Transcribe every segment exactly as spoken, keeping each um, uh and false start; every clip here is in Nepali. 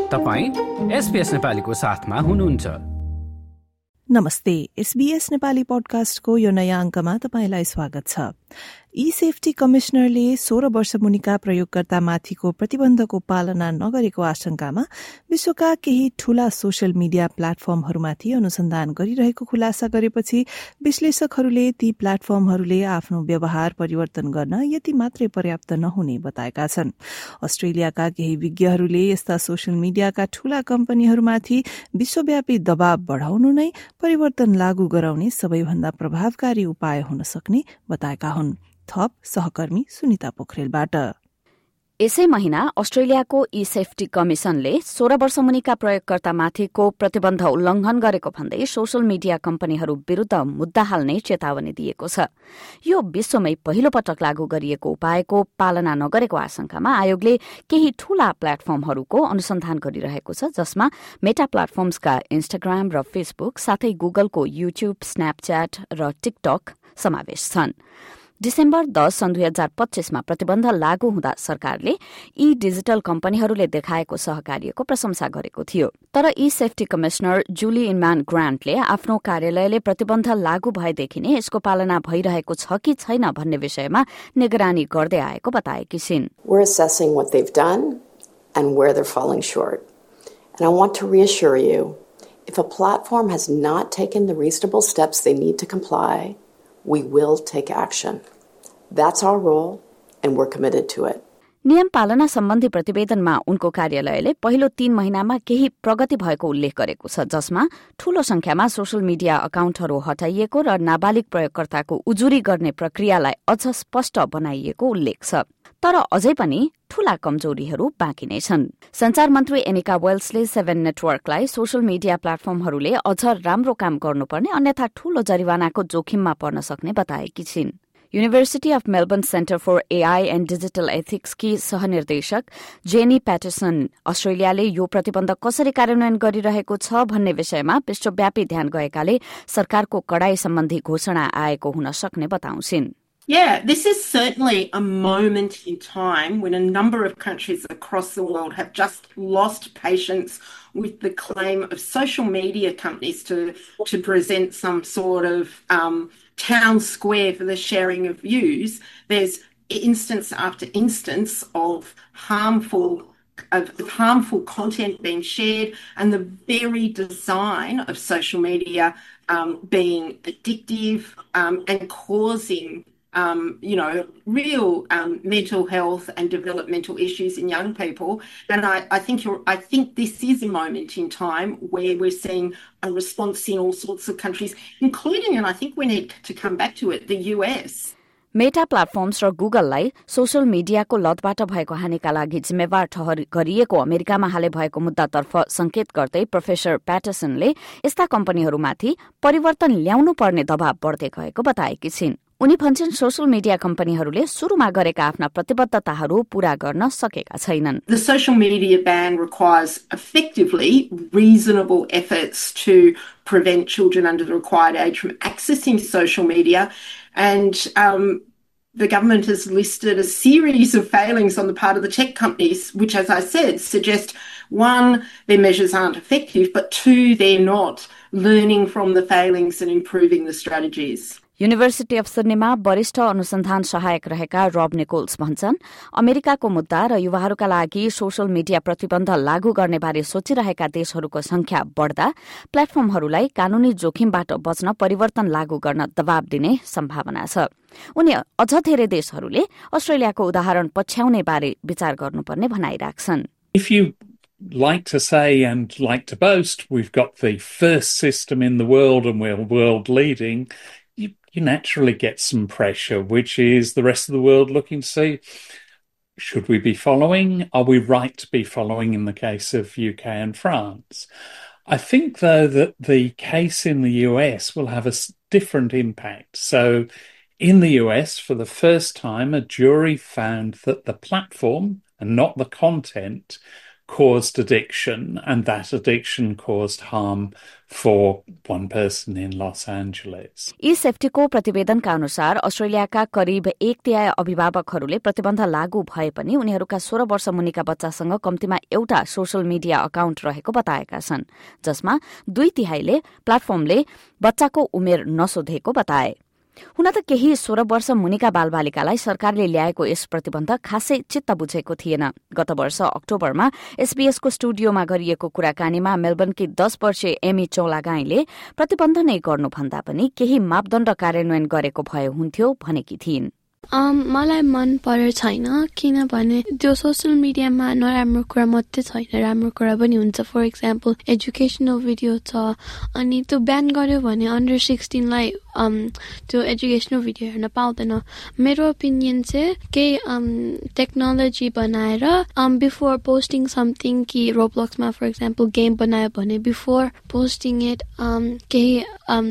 तपाईं एसबीएस नेपालीको साथमा हुनुहुन्छ। नमस्ते, एसबीएस नेपाली पोडकास्टको यो नयाँ अङ्कमा तपाईंलाई स्वागत छ। ई सेफ्टी कमिश्नरले सोह्र वर्ष मुनिका प्रयोगकर्तामाथिको प्रतिबन्धको पालना नगरेको आशंकामा विश्वका केही ठूला सोशल मिडिया प्लेटफर्महरूमाथि अनुसन्धान गरिरहेको खुलासा गरेपछि विश्लेषकहरूले ती प्लेटफर्महरूले आफ्नो व्यवहार परिवर्तन गर्न यति मात्रै पर्याप्त नहुने बताएका छन्। अस्ट्रेलियाका केही विज्ञहरूले यस्ता सोशल मिडियाका ठूला कम्पनीहरूमाथि विश्वव्यापी दबाव बढ़ाउनु नै परिवर्तन लागू गराउने सबैभन्दा प्रभावकारी उपाय हुन सक्ने बताएका हुन्। थप सहकर्मी सुनिता पोखरेलबाट। यसै महिना अस्ट्रेलियाको ई सेफ्टी कमिशनले सोह्र वर्ष मुनिका प्रयोगकर्तामाथिको प्रतिबन्ध उल्लंघन गरेको भन्दै सोशल मिडिया कम्पनीहरू विरूद्ध मुद्दा हाल्ने चेतावनी दिएको छ। यो विश्वमै पहिलो पटक लागू गरिएको उपायको पालना नगरेको आशंकामा आयोगले केही ठूला प्लेटफर्महरूको अनुसन्धान गरिरहेको छ, जसमा मेटा प्लेटफर्म्सका इन्स्टाग्राम र फेसबुक साथै गुगलको युट्युब, स्न्यापच्याट र टिकटक समावेश छन्। डिसेम्बर दस सन् दुई हजार पच्चीसमा प्रतिबन्ध लागू हुँदा सरकारले यी डिजिटल कम्पनीहरूले देखाएको सहकार्यको प्रशंसा गरेको थियो। तर ई सेफ्टी कमिश्नर जुली इनम्यान ग्रान्टले आफ्नो कार्यालयले प्रतिबन्ध लागू भएदेखि नै यसको पालना भइरहेको छ कि छैन भन्ने विषयमा निगरानी गर्दै आएको बताएकी छिन्। We're assessing what they've done and where they're falling short. And I want to reassure you, if a platform has not taken the reasonable steps they need to comply, we will take action. That's our role, and we're committed to it. नियम पालना सम्बन्धी प्रतिवेदनमा उनको कार्यालयले पहिलो तीन महिनामा केही प्रगति भएको उल्लेख गरेको छ, जसमा ठूलो संख्यामा सोशल मिडिया अकाउन्टहरू हटाइएको र नाबालिग प्रयोगकर्ताको उजुरी गर्ने प्रक्रियालाई अझ स्पष्ट बनाइएको उल्लेख छ। तर अझै पनि ठूला कमजोरीहरू बाँकी नै छन्। संचार मन्त्री एनिका वेल्सले सेभेन नेटवर्कलाई सोशल मिडिया प्लेटफर्महरूले अझ राम्रो काम गर्नुपर्ने, अन्यथा ठूलो जरिवानाको जोखिममा पर्न सक्ने बताएकी छिन्। University of Melbourne centre for AI and digital एथिक्सकी सहनिर्देशक जेनी प्याटरसन अस्ट्रेलियाले यो प्रतिबन्ध कसरी कार्यान्वयन गरिरहेको छ भन्ने विषयमा विश्वव्यापी ध्यान गएकाले सरकारको कडाई सम्बन्धी घोषणा आएको हुन सक्ने बताउँछिन्। Yeah, this is certainly a moment in time when a number of countries across the world have just lost patience with the claim of social media companies to, to present some sort of um, town square for the sharing of views. There's instance after instance of harmful of harmful content being shared, and the very design of social media um, being addictive um, and causing Um, you know, real um, mental health and developmental issues in young people. And I, I think you're, I think this is a moment in time where we're seeing a response in all sorts of countries, including, and I think we need to come back to it, the U S. Meta platforms र गुगललाई सोशल मिडियाको लतबाट भएको हानिका लागि जिम्मेवार ठहर गरिएको अमेरिकामा हालै भएको मुद्दातर्फ संकेत गर्दै प्रोफेसर प्याटरसनले यस्ता कम्पनीहरूमाथि परिवर्तन ल्याउनु पर्ने दबाव बढ्दै गएको बताएकी छिन्। उनी भन्छन् सोशल मिडिया कम्पनीहरूले सुरुमा गरेका आफ्ना प्रतिबद्धताहरू पूरा गर्न सकेका छैनन्। The social media ban requires effectively reasonable efforts to prevent children under the required age from accessing social media, and um, the government has listed a series of failings on the part of the tech companies, which, as I said, suggest, one, their measures aren't effective, but two, they're not learning from the failings and improving the strategies. University of सिडनीमा वरिष्ठ अनुसन्धान सहायक रहेका रब निकोल्स भन्छन्, अमेरिकाको मुद्दा र युवाहरूका लागि सोशल मिडिया प्रतिबन्ध लागू गर्ने बारे सोचिरहेका देशहरूको संख्या बढ़दा प्लेटफर्महरूलाई कानूनी जोखिमबाट बच्न परिवर्तन लागू गर्न दबाव दिने सम्भावना छ। उनी अझ धेरै देशहरूले अस्ट्रेलियाको उदाहरण पछ्याउने बारे विचार गर्नुपर्ने भनाइराख्छन्। If you like to say and like to boast, we've got the first system in the world and we're world leading, you, you naturally get some pressure, which is the rest of the world looking to see, should we be following? Are we right to be following in the case of U K and France? I think, though, that the case in the U S will have a different impact. So in the U S, for the first time, a jury found that the platform and not the content caused addiction, and that addiction caused harm for one person in Los Angeles. ई सेफ्टीको प्रतिवेदनका अनुसार अस्ट्रेलियाका करिब एक तिहाई अभिभावकहरूले प्रतिबन्ध लागू भए पनि उनीहरूका सोह्र वर्ष मुनिका बच्चासँग कम्तीमा एउटा सोशल मिडिया अकाउन्ट रहेको बताएका छन्, जसमा दुई तिहाईले प्लेटफर्मले बच्चाको उमेर नसोधेको बताए। हुन त केही सोह्र वर्ष मुनिका बालबालिकालाई सरकारले ल्याएको यस प्रतिबन्ध खासै चित्त बुझेको थिएन। गत वर्ष अक्टोबरमा एसबीएसको स्टुडियोमा गरिएको कुराकानीमा मेलबर्नकी दस वर्षीय एमी चौलागाईले प्रतिबन्ध नै गर्नुभन्दा पनि केही मापदण्ड कार्यान्वयन गरेको भए हुन्थ्यो भनेकी थिइन्। Um, मलाई मन परेर छैन किनभने त्यो सोशल मिडियामा नराम्रो कुरा मात्रै छैन, राम्रो कुरा पनि हुन्छ। फर इक्जाम्पल एजुकेसनल भिडियो छ अनि त्यो ब्यान गर्यो भने अन्डर सिक्सटिनलाई um, त्यो एजुकेसनल भिडियो हेर्न पाउँदैन। मेरो ओपिनियन चाहिँ केही टेक्नोलोजी बनाएर बिफोर पोस्टिङ समथिङ कि रोब्लक्समा फर इक्जाम्पल गेम बनायो भने बिफोर पोस्टिङ इट केही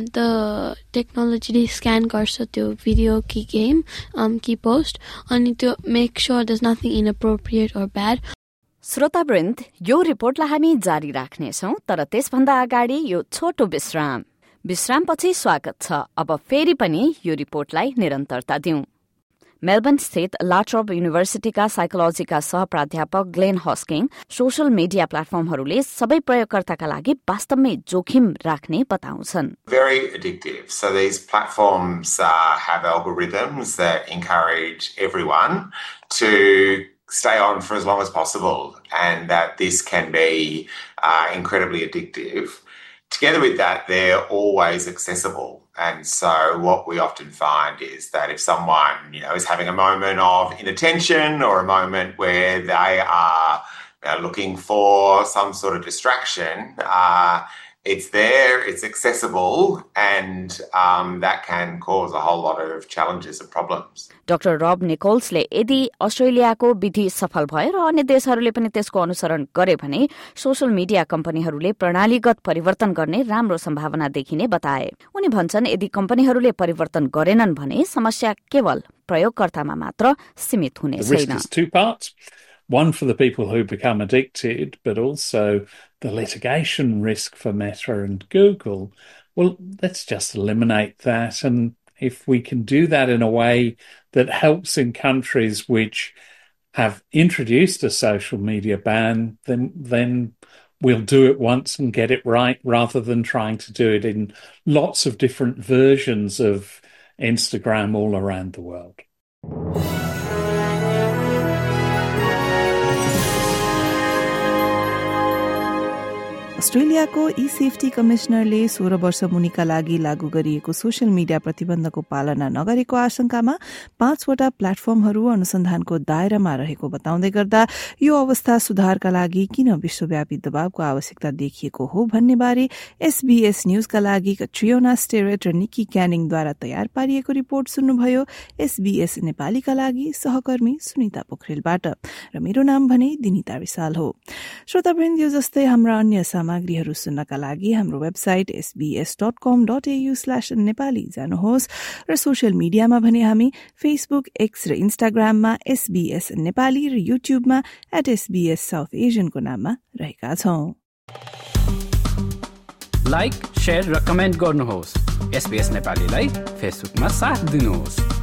द टेक्नोलोजीले स्क्यान गर्छ त्यो भिडियो कि गेम Um, की पोस्ट अनि त्यो make sure there is nothing inappropriate और ब्याड। श्रोतावृन्द, यो रिपोर्टलाई हामी जारी राख्नेछौं, तर त्यसभन्दा अगाडि यो छोटो विश्राम विश्रामपछि स्वागत छ। अब फेरि पनि यो रिपोर्टलाई निरन्तरता दिउँ। मेलबर्न स्थित लाट्रब युनिभर्सिटीका साइकोलोजीका सहप्राध्यापक ग्लेन हस्किङ सोशल मिडिया प्लेटफर्महरूले सबै प्रयोगकर्ताका लागि वास्तवमै जोखिम राख्ने बताउँछन्। Very addictive. So these platforms uh, have algorithms that encourage everyone to stay on for as long as possible, and that this can be uh, incredibly addictive. Together with that, they're always accessible. And so what we often find is that if someone, you know, is having a moment of inattention or a moment where they are you know, looking for some sort of distraction, uh, it's there, it's accessible, and um, that can cause a whole lot of challenges and problems. Doctor Rob निकोल्सले यदि अस्ट्रेलियाको विधि सफल भयो र अन्य देशहरूले पनि त्यसको अनुसरण गरे भने सोशल मिडिया कम्पनीहरूले प्रणालीगत परिवर्तन गर्ने राम्रो सम्भावना देखिने बताए। उनी भन्छन् यदि कम्पनीहरूले परिवर्तन गरेनन् भने समस्या केवल प्रयोगकर्तामा मात्र सीमित हुने छैन। The risk is two parts. One for the people who become addicted, but also the litigation risk for Meta and Google. Well, let's just eliminate that. And if we can do that in a way that helps in countries which have introduced a social media ban, then then we'll do it once and get it right rather than trying to do it in lots of different versions of Instagram all around the world. अस्ट्रेलियाको ई सेफ्टी कमिश्नरले सोह्र वर्ष मुनिका लागि लागू गरिएको सोशल मिडिया प्रतिबन्धको पालना नगरेको आशंकामा पाँचवटा प्लेटफर्महरू अनुसन्धानको दायरामा रहेको बताउँदै गर्दा यो अवस्था सुधारका लागि किन विश्वव्यापी दबावको आवश्यकता देखिएको हो भन्ने बारे एसबीएस न्यूजका लागि ट्रियोना स्टेरेट र निकी क्यानिङद्वारा तयार पारिएको रिपोर्ट सुन्नुभयो एसबीएस नेपालीका लागि सहकर्मी सुनिता पोखरेलबाट र मेरो नाम भने दिनिता विशाल हो। श्रोतावृन्द, यो जस्तै हाम्रा अन्य सामग्रीहरू सुन्नका लागि हाम्रो website SBS dot com dot AU slash Nepali जानुहोस् र सोशल मिडियामा भने हामी फेसबुक, एक्स र इन्स्टाग्राममा एसबीएस नेपाली र युट्युबमा एट एसबीएस साउथ एसियनको नाममा रहेका छौं। लाइक, शेयर र कमेन्ट गर्नुहोस्। एसबीएस नेपालीलाई फेसबुकमा साथ दिनुहोस्।